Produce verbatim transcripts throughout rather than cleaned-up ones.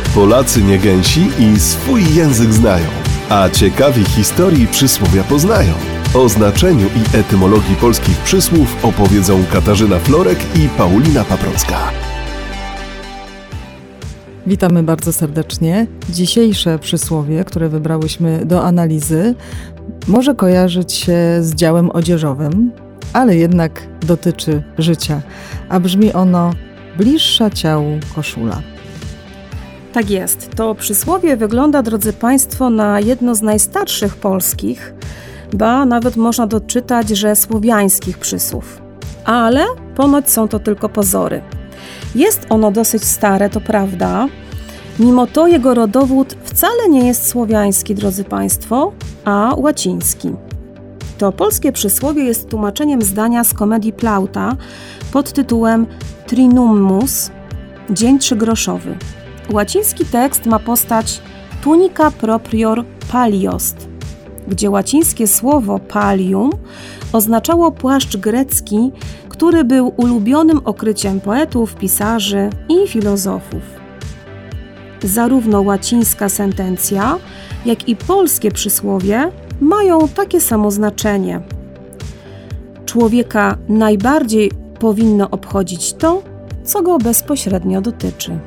Polacy nie gęsi i swój język znają, a ciekawi historii przysłowia poznają. O znaczeniu i etymologii polskich przysłów opowiedzą Katarzyna Florek i Paulina Paprocka. Witamy bardzo serdecznie. Dzisiejsze przysłowie, które wybrałyśmy do analizy, może kojarzyć się z działem odzieżowym, ale jednak dotyczy życia, a brzmi ono: bliższa ciału koszula. Tak jest. To przysłowie wygląda, drodzy Państwo, na jedno z najstarszych polskich, ba nawet można doczytać, że słowiańskich przysłów. Ale ponoć są to tylko pozory. Jest ono dosyć stare, to prawda. Mimo to jego rodowód wcale nie jest słowiański, drodzy Państwo, a łaciński. To polskie przysłowie jest tłumaczeniem zdania z komedii Plauta pod tytułem Trinummus, dzień trzygroszowy. Łaciński tekst ma postać tunica proprior paliost, gdzie łacińskie słowo pallium oznaczało płaszcz grecki, który był ulubionym okryciem poetów, pisarzy i filozofów. Zarówno łacińska sentencja, jak i polskie przysłowie mają takie samo znaczenie. Człowieka najbardziej powinno obchodzić to, co go bezpośrednio dotyczy.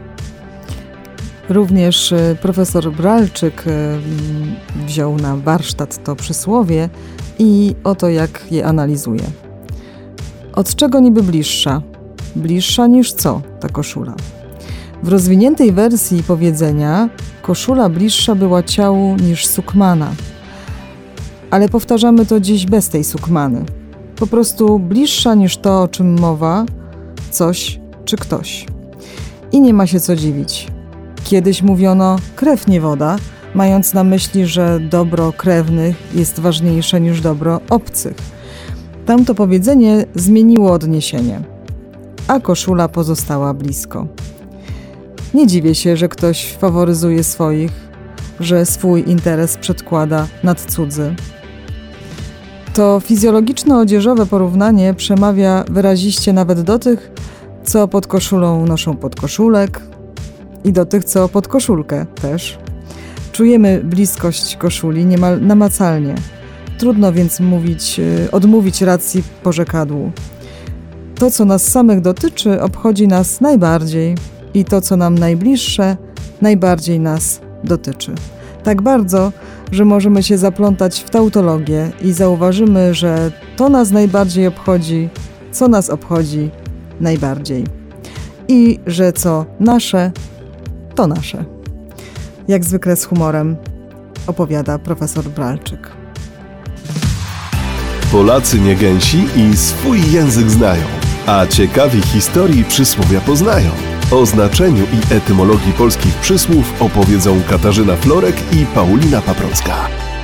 Również profesor Bralczyk wziął na warsztat to przysłowie i oto jak je analizuje. Od czego niby bliższa? Bliższa niż co ta koszula? W rozwiniętej wersji powiedzenia koszula bliższa była ciału niż sukmana. Ale powtarzamy to dziś bez tej sukmany. Po prostu bliższa niż to, o czym mowa, coś czy ktoś. I nie ma się co dziwić. Kiedyś mówiono krew nie woda, mając na myśli, że dobro krewnych jest ważniejsze niż dobro obcych. Tamto powiedzenie zmieniło odniesienie, a koszula pozostała blisko. Nie dziwię się, że ktoś faworyzuje swoich, że swój interes przedkłada nad cudzy. To fizjologiczno-odzieżowe porównanie przemawia wyraziście nawet do tych, co pod koszulą noszą podkoszulek, i do tych, co pod koszulkę też. Czujemy bliskość koszuli niemal namacalnie. Trudno więc mówić, odmówić racji porzekadłu. To, co nas samych dotyczy, obchodzi nas najbardziej i to, co nam najbliższe, najbardziej nas dotyczy. Tak bardzo, że możemy się zaplątać w tautologię i zauważymy, że to nas najbardziej obchodzi, co nas obchodzi najbardziej. I że co nasze, to nasze. Jak zwykle z humorem opowiada profesor Bralczyk. Polacy nie gęsi i swój język znają, a ciekawi historii przysłowia poznają. O znaczeniu i etymologii polskich przysłów opowiedzą Katarzyna Florek i Paulina Paprocka.